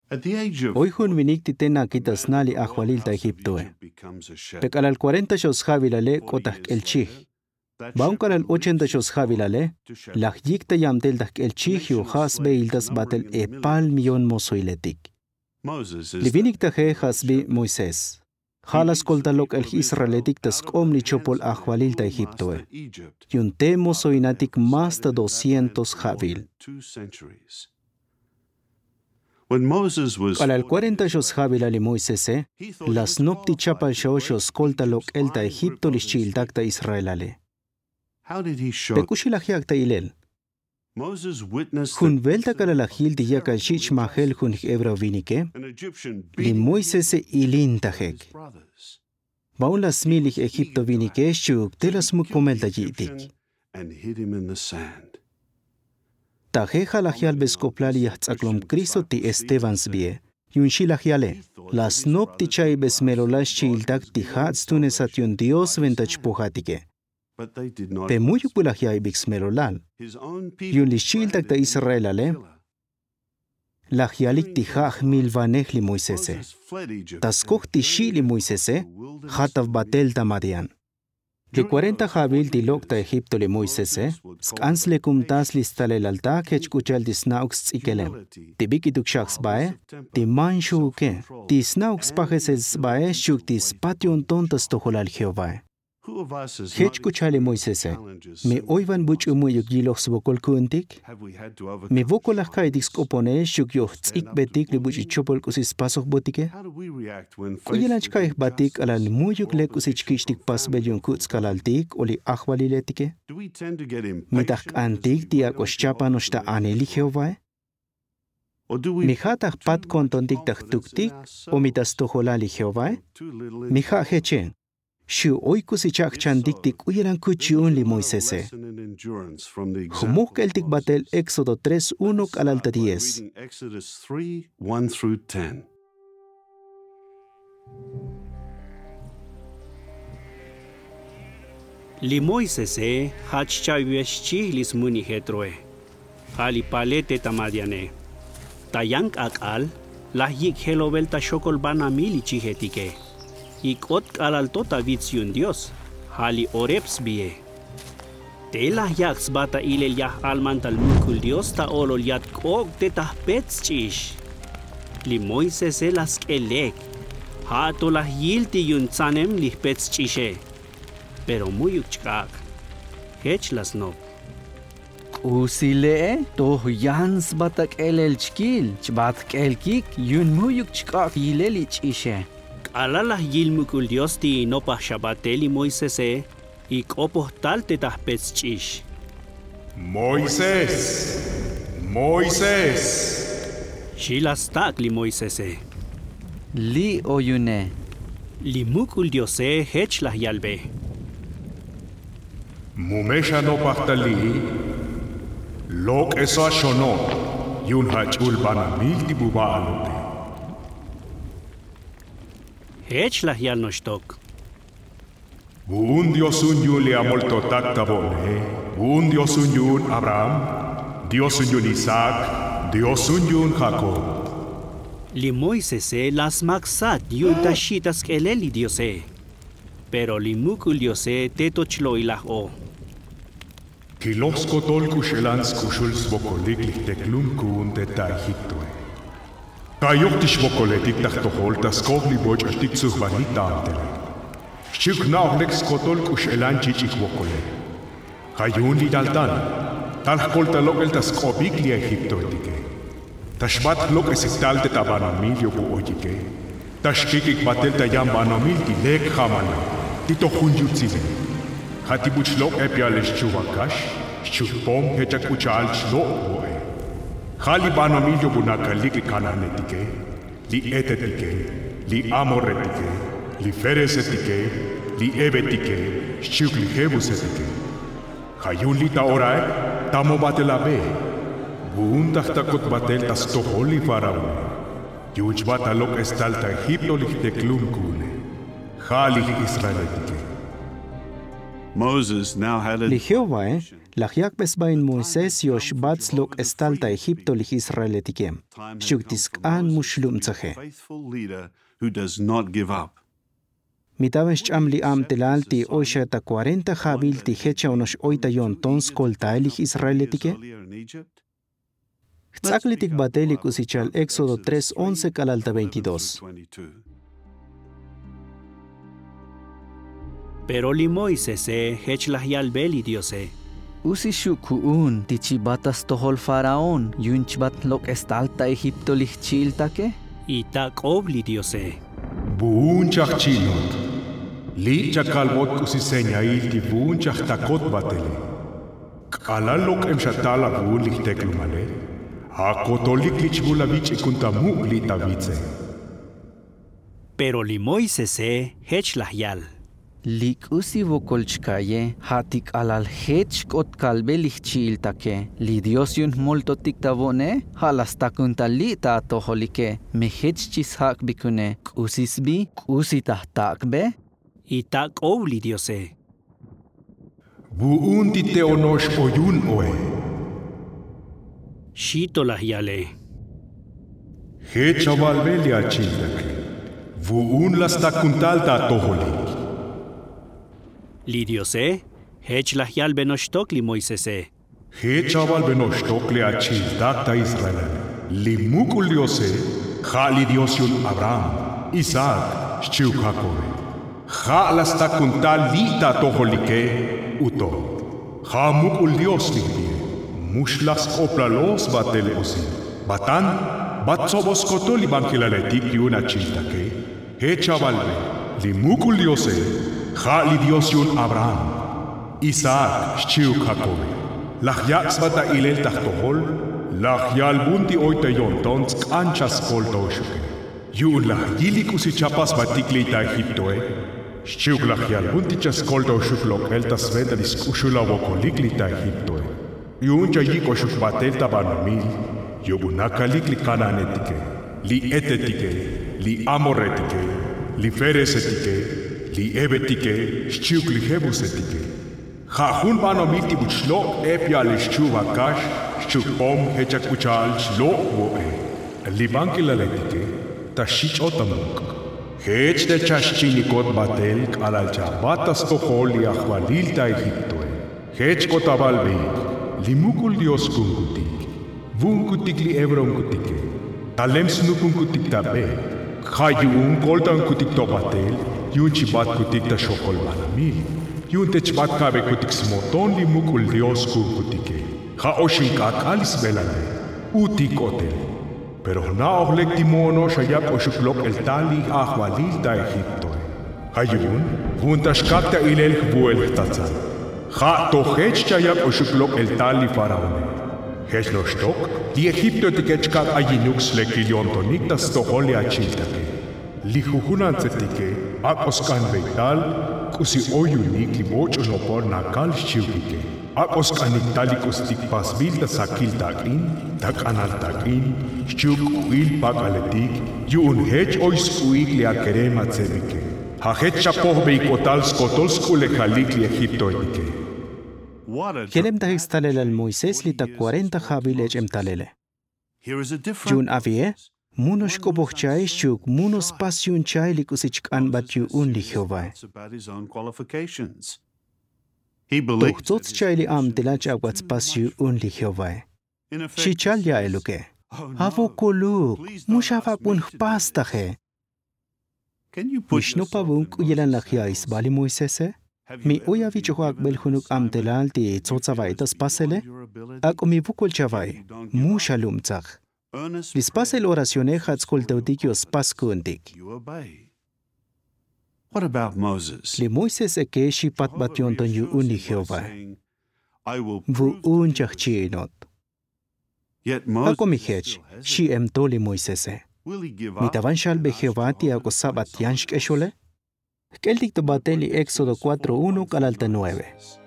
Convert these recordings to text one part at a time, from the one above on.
Hoy hun vinikti tena kitas nali ahwalilta Egiptoe. Pekalal 40 shos javilale kotak elchih. Baunkalal 80 shos javilale, la yikta yamteltak elchih yu hasbe ildas batel epal millón mosoiletik. Livinikta he hasbi Moisés. Halas koltalok el israelitik tas omni chopol ahwalilta Egiptoe. Yunte mosoinatik más de 200 javil. Al 40 shos javilali Moisese, las nopti chapal shos koltalok elta Egipto lischildakta Israelale. Pekushilahyakta ilel. Hun velta kalalahil diyaka shich mahel hun ebra vinike, li Moisese ilintahek. Baun las milich Egipto vinike shuk telas mukomelda yitik. Tajeja lahial bescoplali yahtz'aklom Cristo ti Estevans bie, yunxilahiale, las nopti chay besmelolash chiltak ti hatztunesat yun Dios ventachpojatike. Pemuyupulahiay bixmelolal, yun lishiltak ta Israelale, lahialik ti haj milvanehli Moisese. Taskoh ti shili Moisese, hatav batel tamadian. De 40 jabil di lokta Egipto le Moisese, skans le kumtas listale lalta kechkuchal di snaux tsikelem. Ti bikiduk shaks bae, ti man shuke, ti snaux pajeses bae shuk ti spation tontas toholal Jehová. Kechkuchale Moisese, me oivan buch umuyuk yilox vokol kuntik, me vokolach kaidix kopone shuk yoh tsik betik li buch chopol kusis pasok botike, kuyelanch kaih batik alal muyuk le kusich kishtik pas belyun kuts kalaltik oli ahwaliletike, mitach antik tiak oshchapa noshta aneli Jehová. Mijatach pat kontontik tach tuktik, o mitas toholali Jehová, mija hechen. Shu oikusichak chandiktik uyeran kuchiun li Moisese. Humuk eltik batel Éxodo 3:1 al alta 10. Li Moisese hachchavieshchi lis muni hetroe. Hali palete tamadiane. Tayank akal lahyik helovelta shokol bana mili chihetike. Ikot kalaltota vitsiun Dios, hali oreps bie. Tela yaks bata ilel yah almantal mukul Dios ta olol yat kog te tahpets chish. Li Moises las kelek, hato lah yilti yun tsanem lihpets chishe. Pero muyuk chkak, hech las no. Usile, toh yans batak elel chkil, chbat kelkik yun muyuk chkak yileli chishe. Alalah yilmukul Dios ti nopah shabateli Moisese, ik opohtal te tahpets chish. Moisés, Moisés. Shilastak li Moisese. Li oyune. Li mukul Diose hech lah yalbe. Mumesha nopahtali, lok esa shono, yun hachul bana milti buba alote. Hech lah yal noshtok. Un Dios un le amol totak tabone, un Dios un Abraham, Dios un Isaac, Dios un Jacob. Li Moisese las maksat yun tashitas keleli Diose. Pero li mukul Diose tetochlo ilah o. Kilos kotol kushelans kushuls bokolik teklum kun teta Egiptoe. Kayok tishbokoletik tahtohol tas kohli boch atik suhbanit taantele. Shuk naolex kotol kushelan chichik bokole. Kayun li daltan, talhkolta lokel tas kobik li Egiptoetike. Tashbat lok esital te tabanamil yobu oyike. Tashkikik batel tayam banamil ti lek hamana. Tito hunjutsive. Hatibuch lok epiales chuvakash, shukpom hechak kuchal chlo boe. Khali banamil yobu nakalik li kananetike, li etetike, li amoretike, li feresetike, li ebetike, shuk li hebusetike. Hayun li taorae, tamo batelabe. Buun tahtakot batel tas toholi faraone. Yuj batalok estalta Egipto lichteklum kune. Khali Israelitike. Li Jehová, Lahyak besbain Moises yosh bats lok estalta Egipto lich Israeletikem. Shuktiskan mushlum tzahe. Mitavesh amli am telalti oishata 40 habilti hecha unos oitayon tons koltaelich Israeletike. Tzaklitik batelik usichal Éxodo 3:11 calalta 22. Pero li Moises hech lahyal beli diose. Usishukuun tichibatas tohol faraón yunchbat lok estalta Egipto lichiltake. Itak obli diose. Buunchak chinot. Li chakalbot usiseña ilti buunchak takot batele. Kalalok emshatala buulik teklumale. Hakotolik lichbulavich ikuntamu litavice. Pero li Moises hech lahyal. Lik usi vokolchkaye hatik alal hech kot kalbe lichiltake. Li Dios yun molto tiktavone halastakuntalita toholike. Me hech chishak bikune kusisbi kusitahtakbe. Itak obli diose. Buun titeonosh oyun oe. Shito lahyale. Hechavalbelia childake. Buun lastakuntalta toholik. Li diose, hech lahyal benoshtok li Moises. Hechaval benoshtok le achildakta Israel. Li mukul diose, li diosun Abraham, Isaac, shchiuk Jacob. Lastakuntal lita toholike uto. Mukul dios ligdie. Mushlas oplalos batel osi. Batan, batsobos kotoli bankilaletik yuna childake. Hechavalbe, li mukul diose, li diosun Abraham, Isaac, shchiuk Jacob. Lahyak bata ilel tahtohol, lahyal bunti oitayon tons kanchas koltoshuke. Yun lahyilik usichapas batikleita Egiptoe. Shchiuk lahyal bunti chas koltoshuklok eltas venda diskushula vokoliklita Egiptoe. Yun chayik oshuk batelta banamil, yobunakalikli kananetike, li etetike, li amoretike, li feresetike, li ebetike, shchiuk li hebusetike. Jajun banomiti buchlok epia li shchuvakash, shchuk pom hechakuchal shlok woe. Li bankilaletike, tashich otamuk. Hech de chashchinikot batel alal chabatas tohol li ahvalilta Egiptoe. Hech kotabalbeik, li mukul dios kunkutik. Vunkutik li ebronkutike. Talem snukunkutik tabe. Hayun koltan kutik tobatel, yun chibat kutik ta shokol banamil. Yun techbat kabe kutik smoton li mukul dios kunkutike. Oshin kakalis belale, utik otel. Pero na ohlek timono shayak oshuklok el tali ahvalilta Egiptoe. Hayun, vuntashkakta ilel vuel tatzal. Tohech chayak oshuklok el tali faraone. Hech no shtok, li Egipto tikechkak ayinux lekiliontonik tas toholi achiltake. Li jujunantzetike, akoskan beital, kusi oyunik li bocho no por nakal shchiukike. Akoskanik talikus tikpasbil ta sakil takin, tak anal takin, shchuk uil pakaletik, yun hech oiskuik li akerema tsebike. Hachet chapoh beikotal skotol skule halik li Egipto etike. Kelem tahixtalel al Moises li ta 40 habil emtalele. Jun avie, munos kobochai shuk munos pasyun chai li kusichkan batyu un li Jehovah. Tohzots chai li am tilach agwats pasyu un li Jehovah. Shichal ya eluke. Havo koluk, mushafak un pastaje. Mishnu pavunk uyelan lakhya isbali Moisese? Mi uya vichuak belhunuk am telalti tzotzavaitas pasele? Ak mi vukul chavai, mushalum tzak. Vispasel oracione hatzkolteutikios paskuntik. What about Moses? Li Moises eke shi patbation ton yu un li Jehovah. Vu un chachchinot. Ako mi hech, shi emto li Moisese. Mitavan shalbe Jehovah ti ako sabat yanshk eshole? Keltik to bateli Éxodo 4:1 calalta 9.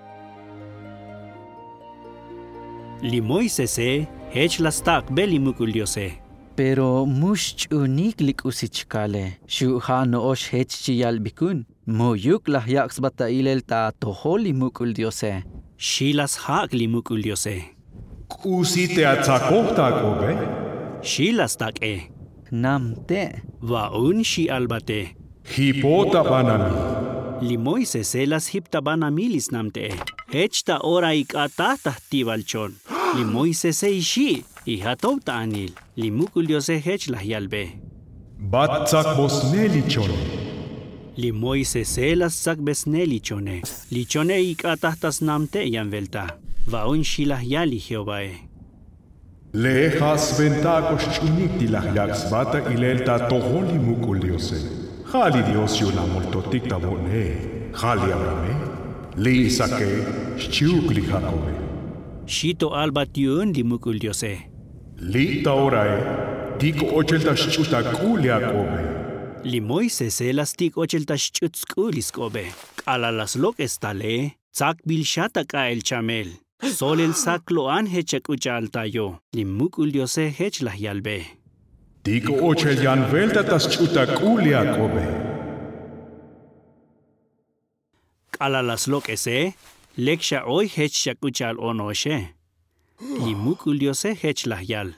Li Moises hech lastak beli mukul diose. Pero mush unik lik usichkale. Shu ha no osh hech chiyal bikun. Moyuk lahyaks bata ilel ta toholi mukul diose. Shilas hak li mukul Diose. Kusi te atzakohta kobe. Shilas take. Namte. Vaun shi albate. Hipota banami. Li Moises las hipta banamilis namte. Hechta ora ikata tahtivalchon. Li Moises ishi. Ihatouta anil. Li mukul Diose hech la yalbe. Batzak bosneli chone. Li Moises las sak besneli chone. Li chone ikatahtas namte yanvelta. Vaun shi la yali Jehovae. Lejas ventakos chunikti la yaks bata ilelta toholi mukul Diose. Jali Dios yuna moltotik tabone. Jali Abrame. Li Isake. Shchuk li Jacobe. Shito albatiun li mukul Diose. Li taorae. Tiko ochelta shchuta kulia kobe. Li Moises las tik ochelta shchutskulis kobe. Kala las lokes tale. Tzak bilshata ka el chamel. Sol el saklo an hechak uchalta yo. Li mukul Diose hech la yalbe. Tiko ochel yan velta tas chuta kulia kobe. Kala las lokes leksha hoy hech shakuchal onoshe. Li mukul Diose hech la yal.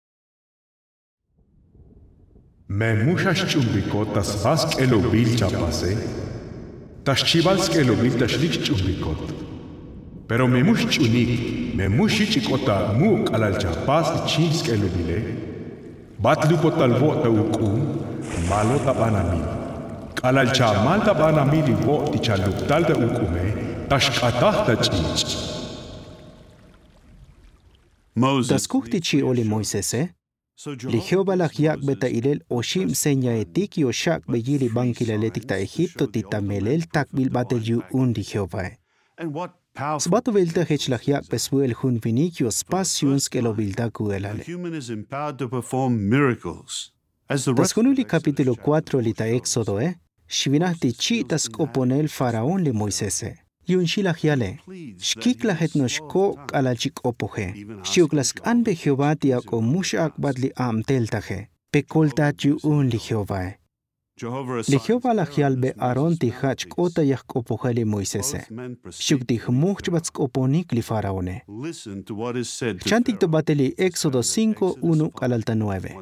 Me mushas chumbikot tas vask elobil chapase. Tas chivalsk elobil tas lik chumbikot. Pero me mush chunik, me mushi chikota muk alal chapas chinsk elobile. Batlupot talvota ukum, malota banamil. Alal chamalta banamili vo tichaluptalda ukume, tashkatahta chinch. Taskuhtichi oli Moisese. Li Jehová la yak beta ilel oshim seña etik yo shak beyili bankila letikta Egipto tita melel takbil batel undi Jehová. Sbato velta hech la yak pesbuel hun vinikio spasiuns que lo vilda kuelale. Taskunuli capítulo 4 lita Éxodo Shivinahti chi taskoponel faraón le Moisese. Yun shilahiale, shkikla hetnoshko alachik opoje, shiuklask anbe Jehová tiak o mushak badli am teltaje, pekoltat yu un li Jehová. Li Jehová la hialbe Aron ti hach kota yak opojele Moisese, shuk di hmuch batsk oponik li faraone. Chantik to bateli Éxodo 5, 1 al 9.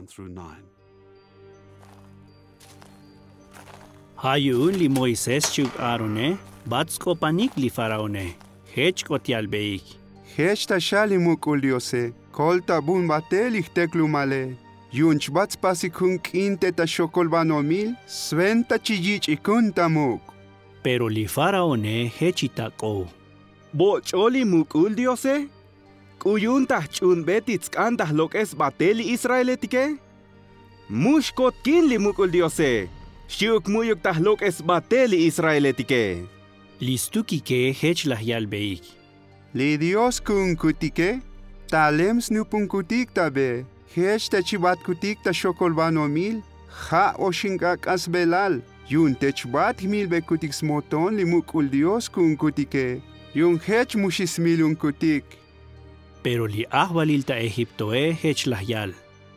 Hayun li Moises shuk Arone. Batsko panik li faraone. Hech kotialbeik. Hech tashali mukul Diose. Kolta bun bateli teklumale. Yunch bats pasikun kinte ta shokolbanomil. Sventa chijich ikunta muk. Pero li faraone hechitako. Bocholi mukul Diose. Kuyuntah chun betitsk andah lokes bateli Israeletike. Mushkot kin li mukul Diose. Shiuk muyuk tah lokes bateli Israeletike. Listuki ke hech la yalbeik. Li Dios kun kutike, talems nupun kutik tabe, hech ta chibat kutik ta shokolbanomil, ha oshingak asbelal, yun techbat himil be kutik smoton li mukul Dios kun kutike, yun hech mushismilun kutik. Pero li ahbalil ta Egipto hech la yal.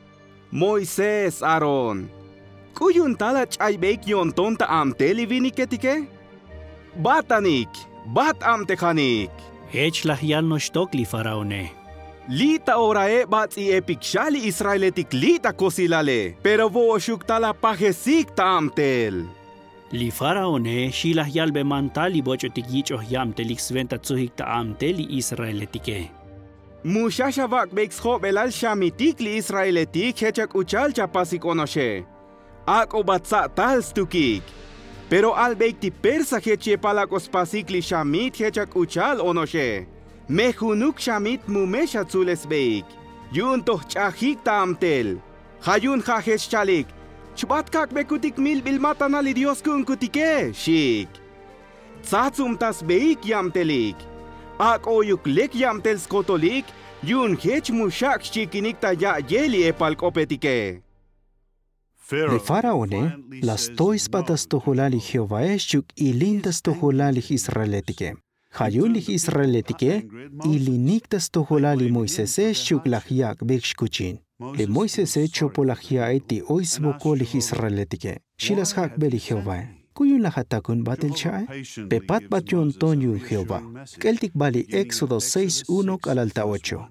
Moises Aron, kuyun talach aybeik yon tonta amteli viniketike? Batanik, bat amtekanik. Hech la yal no shtok li faraone. Lita orae bat i epikshali Israeletik lita kosilale, pero vo shuktala pajesik ta amtel. Li faraone shila yal be mantali bochotik yicho yamtelik sventa tsuhik ta amteli Israeletike. Mushasha vak beks belal shamitik li Israeletik hechak uchal chapasik onoshe. Ak obatsa tal stukik. Pero albeik ti persa heche palakos pasikli shamit hechak uchal onoshe. Mehunuk shamit mumesha tzules beik. Yun toh chahik taamtel. Hayun hachech chalik. Chbatkak bekutik mil bilmatana li Dios kun kutike, shik. Tsatsum tas beik yamtelik. Ak oyuk lek yamtel skotolik. Yun hech mushak shikinik ta ya yeli epalkopetike. Le faraone, las tois patas toholali Jehová shuk ilintas toholali Israeletike. Hayun Israeletike, iliniktas toholali Moisés shuk lahiak bekshkuchin. Le Moisés chopo lahia eti oisboko li Israeletike. Shilas hak beli Jehová. Kuyun lahatakun batil chae, pepat batyon tonyo Jehová. Keltik bali Éxodo 6:1 al 8.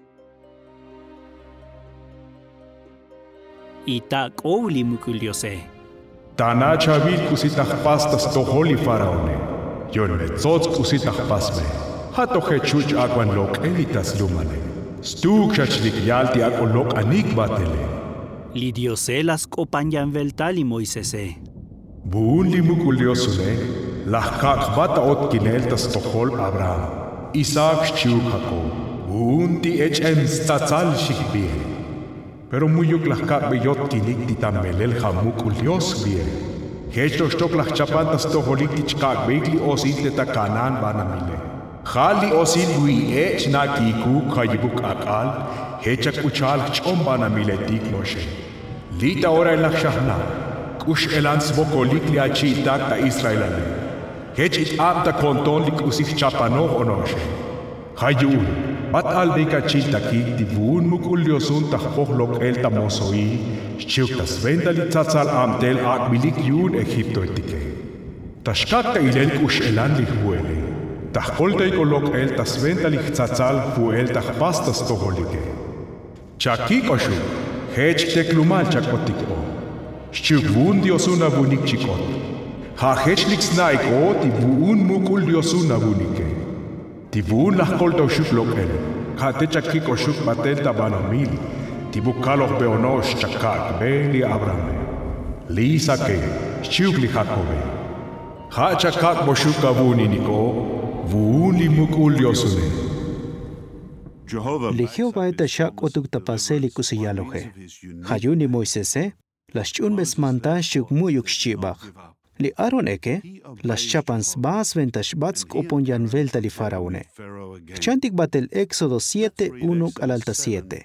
Ita qowli mukuliose. Tana chavil kusitach pastas toholi faraone. Yon metzotz kusitach pasme. Hato hechuch agwan lok elitas lumane. Stuk chachlik yalti akolok anik batele. Li diose las kopanyan veltali Moisese. Buun limukuliosune. Lahkak bata ot kineltas tohol Abraham. Isaac chiuk Jacob. Buun ti hm tzatzal shikbie. Pero muyuk lahkak beyot kinik titamelel hamukulios bie. Hecho stok lah chapantas toholik tichkak beigli osil teta kanan banamile. Khali osil hui na kiku khayibuk akal, hechak uchal chom banamile tik moshe. Lita ora lah shahna, kush elans bokolik li achi tak ta Israelane. Hech it abta konton lik usik chapano onoshe. Hayun, bat albeka chiltaki divun mukuliosun tahpohlok el tamosoi, chuktas vendali tzatzal amtel akbilik yun Egipto etike. Tashkak ta ilel kush elan lihbuele. Tahkolta ikolok el tas vendali tzatzal fuel tahpastas toholike. Chakik oshuk, hech teklumal chakotiko. Shukvun diosuna bunik chikot. Ha hechlik snaiko divun mukuliosuna bunike. Tibun las colta shuk lokel, hate chakik o shuk batenta banomil, tibukalos beonos chakak beli Abraham. Li sake, shuk li Jacobe. Ha chakak boshuk abuni niko, vuun li mukul yosune. Li Jehová eta shak otuk tapaseli kusiyaloje. Hayuni Moisese, las chun besmanta shuk muyuk shibach. Li Aaron eke, las chapans bas ventas bats koponyan velta li faraone. Chantik batel Éxodo 7:1 al 7.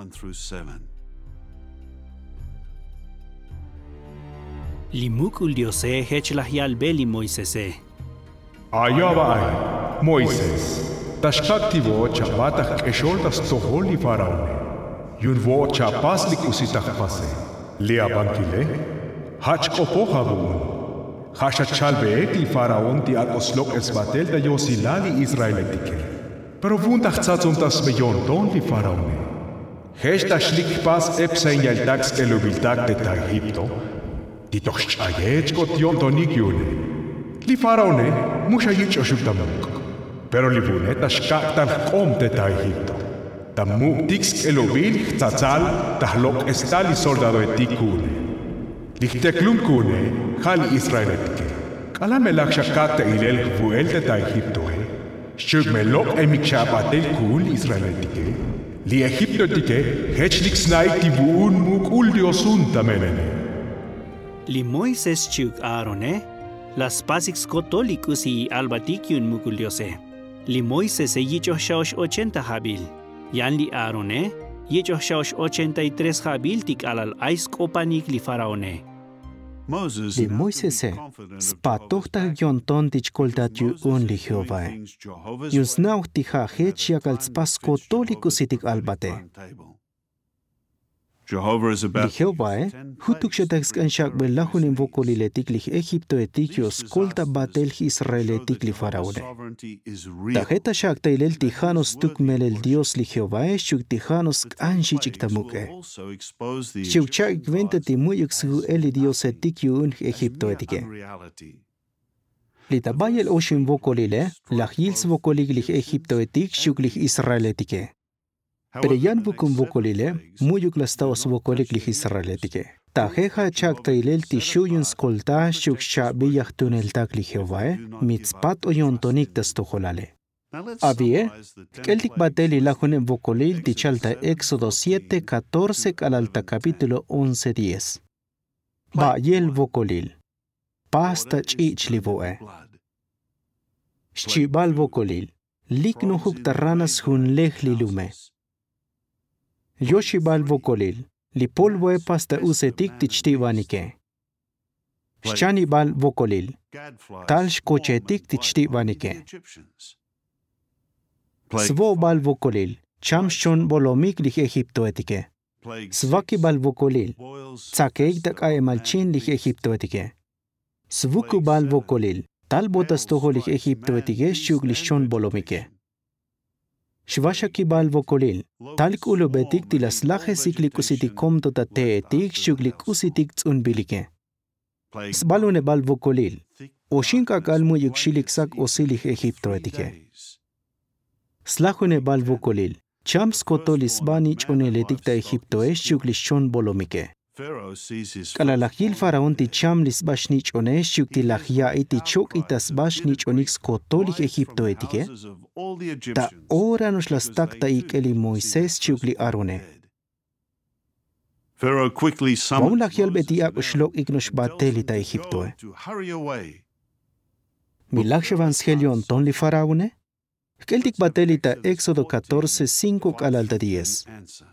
Li mukul diose hech lahyal beli Moisese. Ayaba ay, Moises, tashkaktivo chabatach esholtas toholi faraone. Yun vo chapas li kusitach pase. Li abankile, hach kopoha buun. Hashachal beekli faraon ti akoslok esbatel da yosilali Israeletike. Pero vundach tzatzontas beyon don li faraone. Heshta shlik pas epsen yaltax elubiltak de ta Egipto. Titoch chayech kot yon tonik yune. Li faraone mushayich oshuktamuk. Pero li vuneta shkaktan kom de ta Egipto. Tamuk tix elubil tzatzal tahlok estali soldado etikune. Lichteklum kune, hali Israeletike. Kalame lakshakata ilel vuel de ta Egipto he. Shug melok emikchapatel kul Israeletike. Li Egipto tike, hechlik snaik ti vuun mukul diosun tamelene. Li Moises chuk Aarone, las pasix kotolikus y albatikyun mukul diose. Li Moises e yicho shaosh 80 habil. Yan li Aarone, yicho shaosh 83 habil tik alal ais kopanik li faraone. Li Moisese, spatohta yonton tichkoltat yu un li Jehová. Yusnauh tiha hech yakal spasko tolikusitik albate. Li Jehová, hutuk shetaxkan shakbe lahunin vokoliletik li Egipto etikios kolta batel Israeletik li faraone. Tajeta shakta ilel tijanos tukmelel Dios li Jehová, shuk tijanos anshi chiktamuke. Shuk chak vente timuyuk su eli Dios etikio un Egipto etike. Li tabayel oshin vokolile, la hils vokolig li Egipto etik shuk li Israeletike. Pero yan bukum vokolile, muyuk lastaos vokolik li Israeletike. Tajeja chakta ilel tishuyun skolta shuk shabiyah tunel tak li Jehová, mitzpat o yontonik tastoholale. Abie, keltik bateli lajunen vokolil tichalta Éxodo 7:14 al alta capítulo 11:10. Ba yel vokolil. Pasta chich li voe. Shchibal vokolil. Likno huktarranas hun leh li lume. Yoshibal vokolil, li polvoe pasta usetik tichtivanike. Shchanibal vokolil, tal shkochetik tichtivanike. Svobal vokolil, chamshon bolomik li Egipto etike. Svakibal vokolil, tzakeik tak aemalchin li Egipto etike. Svuku bal vokolil, tal botas toholik Egipto etige shuglishon bolomike. Shvashaki bal vokolil, tal kulobetik tilas laje siklikusitik komtota te etik shuglikusitik tsunbilike. Sbalune bal vokolil, oshinka kalmu yukshiliksak osilik Egipto etike. Slahune bal vokolil, chams kotolis bani choneletik ta Egipto shuglishon bolomike. Kalalakil faraon ti cham lisbash nich onesh yukti lahya iti chok itas bash nich onix kotolik Egipto etike. Ta ora nos las takta ikeli Moises chukli arone. Maun lahyal beti ak shlok ignosh bateli ta Egipto. Milak evangelio Anton li faraone? Keltik bateli ta Éxodo 14, 5 al 10.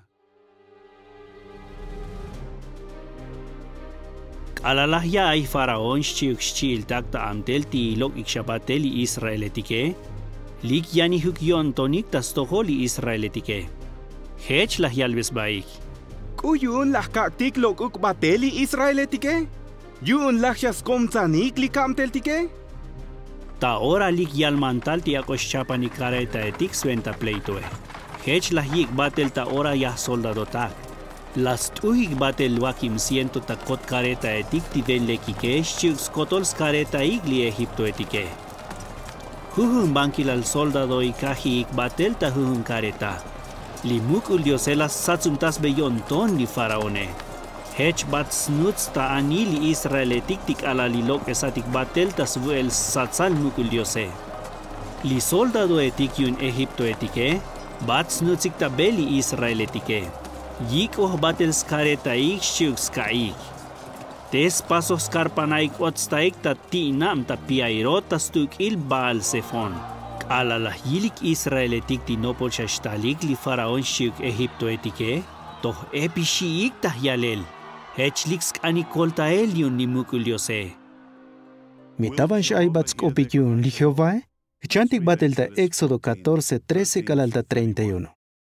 Alalahya ay faraon shchil takta amtel ti ilok ikshabateli Israeletike, lik yani hukyon tonik tas toholi Israeletike. Hech lahyal besbaik. Kuyun lahkaktik lokuk bateli Israeletike? Yun lahyas komtsanik likamteltike? Ta ora lik yalmantal ti akoshchapani kareta etik sventa pleitoe. Hech lahyik batel ta ora yah soldado tak. Las tuhig batel wakim siento takot kareta etik ti den lekike shchiks kotols kareta igli Egipto etike. Huhun bankil al soldado ikahi ik batel ta huhun kareta. Limuk ulioselas satsumtas beyon ton li faraone. Hech bat snuts ta anili Israel etik tik alalilok esatik batel tas vuel satsal muk uliose. Li soldado etik yun Egipto etike, bat snutsik ta beli Israel etike. Yik oh batel skareta ik shuk skaik. Tes pasos karpanaik otstaik ta tinam ta piairot ta stuk il Baal Sefon. Alalah yilik Israel etik tinopol shashtalik li faraon shuk Egipto etike, toh epishiik ta yalel. Hechlik skanikolta elion ni mukuliose. Mitaban shaibat skopik yun li Jehová, chantik batel ta Éxodo 14, 13 al 31.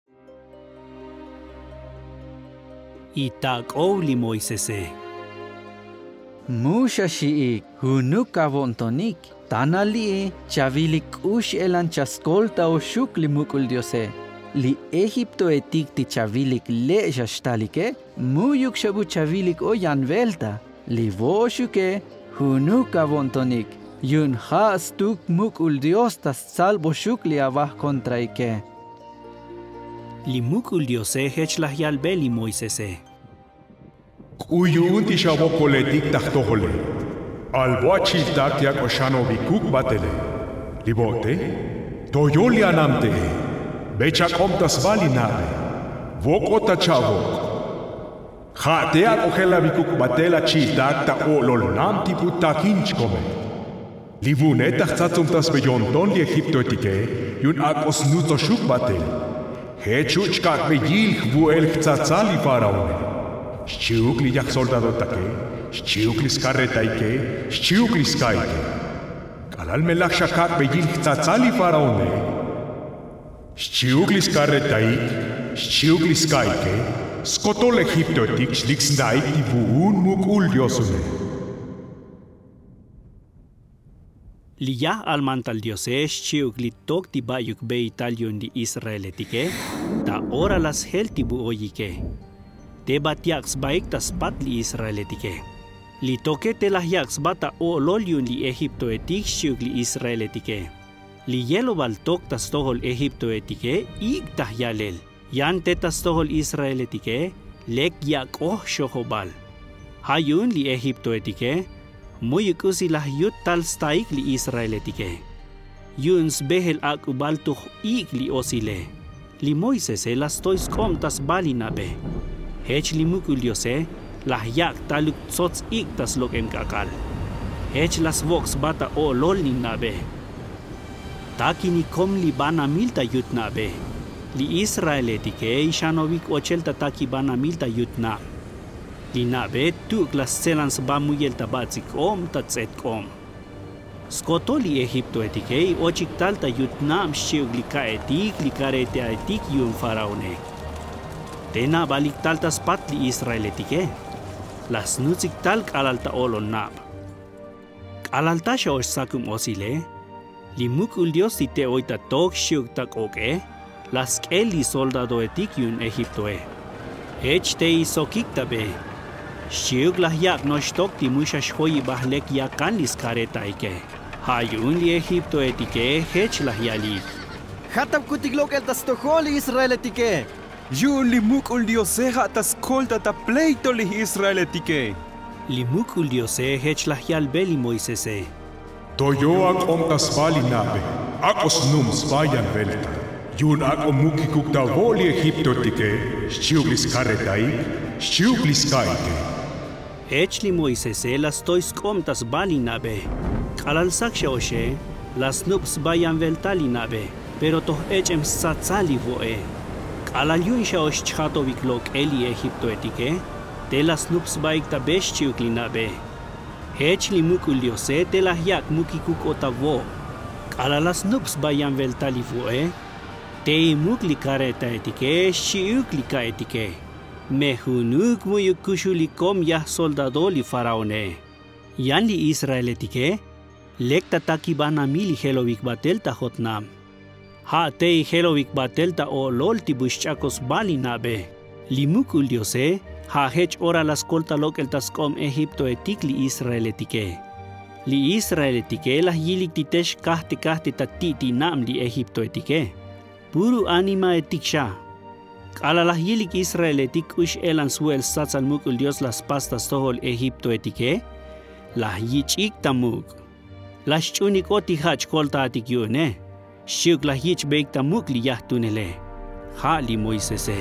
Itakov li Moisese. Musha shiik, hunuk avontonik, tanali chavilik ush elan chaskolta o shuk li mukul diose. Li Egipto etik ti chavilik le shashtalike, muyuk shabu chavilik o yanvelta. Li voshuke, hunuk avontonik, yun hastuk mukul dios tas salvo shuk li avah kontraike. Li mukul diose hech lahyal beli Moisese. Kuyun ti shabokoletik tahtohole. Alboachil tak yak oshanovikuk batele. Libote, toyoli anamte. Becha komtas vali nave. Vokota chavok. Hatea kohela vikuk batela chiltak ta olol nam tipu takinchkome. Livune tahtatsumtas beyonton li Egipto etike, yun akos nuto shuk batel. Hechuchkak beyil vuel chtzatzali faraone. Shchiukli yak soldado take, shchiukli skarretaike, shchiukli skaike. Kalal melak shakak beyil chtzatzali faraone. Shchiukli skarretaik, shchiukli skaike, skotol Egipto etik shliksnaik ti vuun mukul diosune. Liya almantal diose shchiukli tok ti bayuk be italion di Israel etike, ta ora las hel ti buoyike. Te batiaks baik tas pat li Israel etike. Li toke te lahyaks bata o lolion li Egipto etik shchiuk li Israel etike. Li yelo bal tok tas tohol Egipto etike ik tahyalel. Yan te tas tohol Israel etike lek yak oh shohobal. Hayun li Egipto etike muyuk usi lahyut tal staik li Israel etike. Yuns behel ak ubal tuh ik li osile. Li Moises las tois kom tas bali nabe. Hech li mukul diose lahyak taluk tsots ik tas lokem kakal. Hech las vox bata o lol ni nabe. Taki ni kom li bana milta yut nabe. Li Israel etike ishanovik ochelta taki bana milta yut na. Li nabe tuk las selans bamuyel tabatzik om tatset kom. Skotoli Egipto etike ochik talta yut nam shiug li ka etik li karete etik yun faraone. Tena balik taltas pat li Israel etike. Las nutsik talk alalta olon nab. Alaltasha osakum osile, limukul Dios te oita tok shiuk tak oke, las eli soldado etikyun Egiptoe. Te isokik tabe, shiuk lah yak no stok ti mushash hoi bahlek yakan kareta ike. Hayun li Egipto etike hech lah yalik. Hatab kutiglok el tas tohol Israel etike. Yun limukul Dioseja tas kolta ta pleito li Israel etike. Limukul Diose hech lah yal beli Moisese. Toyo ak om tas bali nabe, akos nums bayan velta. Yun ak om mukikuk ta voli Egipto tike, shtiuglis karetaik, shtiuglis kaike. Hech li Moisese las tois komtas bali nabe. Kalalsak oshe, las nups bayan veltali nabe, pero toh echem satsali voe. Kalalyun osh chhatovik lok eli Egipto etike, te las nups baik ta beshchiukli nabe. Hech li mukul Diose te lah yak mukikuk otavo. Kalalas nups bayan veltali voe, te mukli kareta etike, shiukli ka etike. Mehunuk muyukushuli kom yah soldadoli faraone. Yan li Israel etike, lekta takibana mili helovik batelta hotnam. Ha tei helovik batelta o lolti bushchakos bali nabe. Limukul Diose, ha hech ora las kolta lokeltas kom Egipto etikli Israel etike. Li Israel etike lah yilik titesh kahte tatiti nam li Egipto etike. Puru anima etiksha. Kala lah yilik Israel etik ush elan suel satsal mukul Dios las pastas tohol Egipto etike, lah yichik tamuk. Las chunik oti hach kolta atik yune, shiuk lah yich beik tamuk li yahtunele. Ha li Moisese.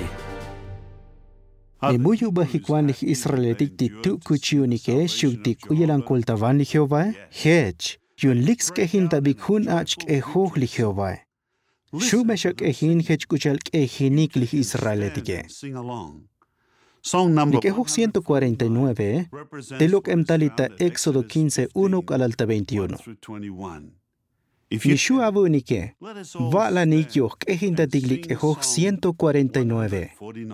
Muyu bahikwan lich Israelitik ti tu kuchiunike shiuk tik uyelan koltavan li Jehová, hech, yun liks kehin tabik hun ach kehoh li Jehová. Shumeshak ehin hech kuchal kehinik li Israelitike. Liquejo 149, de lo que emtalita Éxodo 15, 1 al alta 21. Yeshua abunike, va la nikyo, que hinta tigliquejo 149.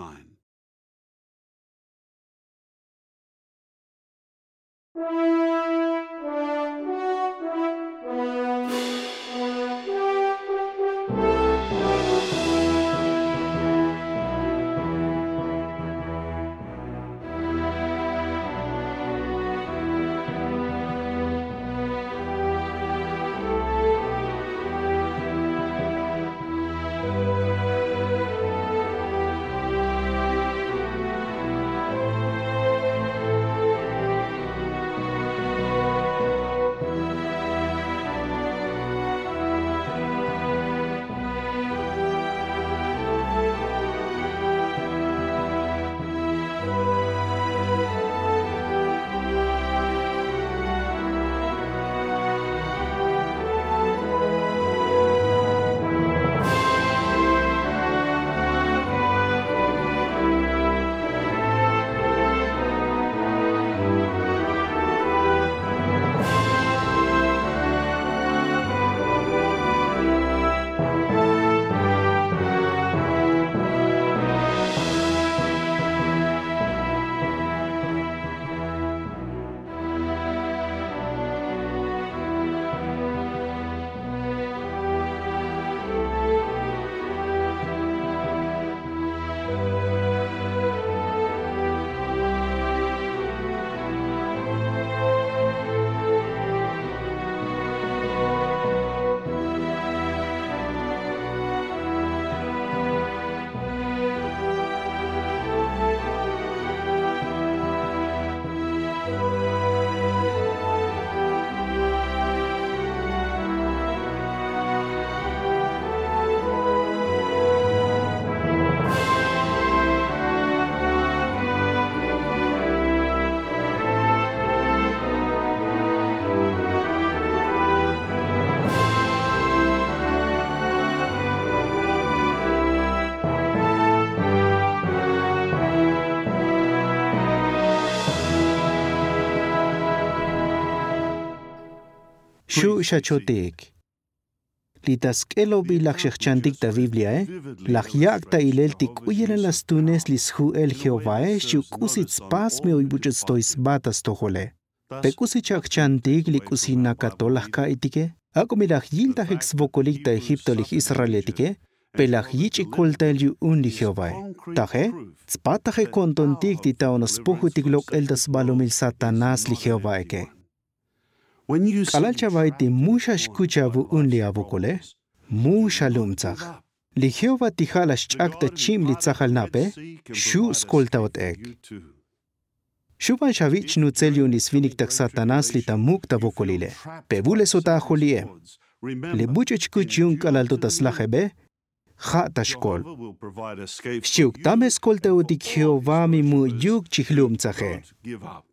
Shu shachotik. Litas kelo bi lakshachantik ta Biblia, lachyak ta ileltik uyelen las tunes lishu el Jehová, shu kusits pas me uibuchets tois batas tohole. Pecusichak chantig likusina katolahka itike, akomilah yilta hexvokolik ta Egiptolich Israelitike, pelah yichi koltel undi Jehová. Taje, spataje kontontik titaonos puhutiglok eldas balumil Satanás li Jehová eke. Kalal chavaiti musha shkuchavu unli avukole, musha lumtzach. Li Jehová tijalash chakta chim li tzahalnape, shu skoltaot ek. Shuban shavich nutzelion isvinik tak Satanás li tamuk tavukolile. Pebule sota jolie. Le buchech kuchun kalaltotas lajebe, ha tashkol. Shuk tames koltautik Jehová mi mu yuk chihlum tzaje.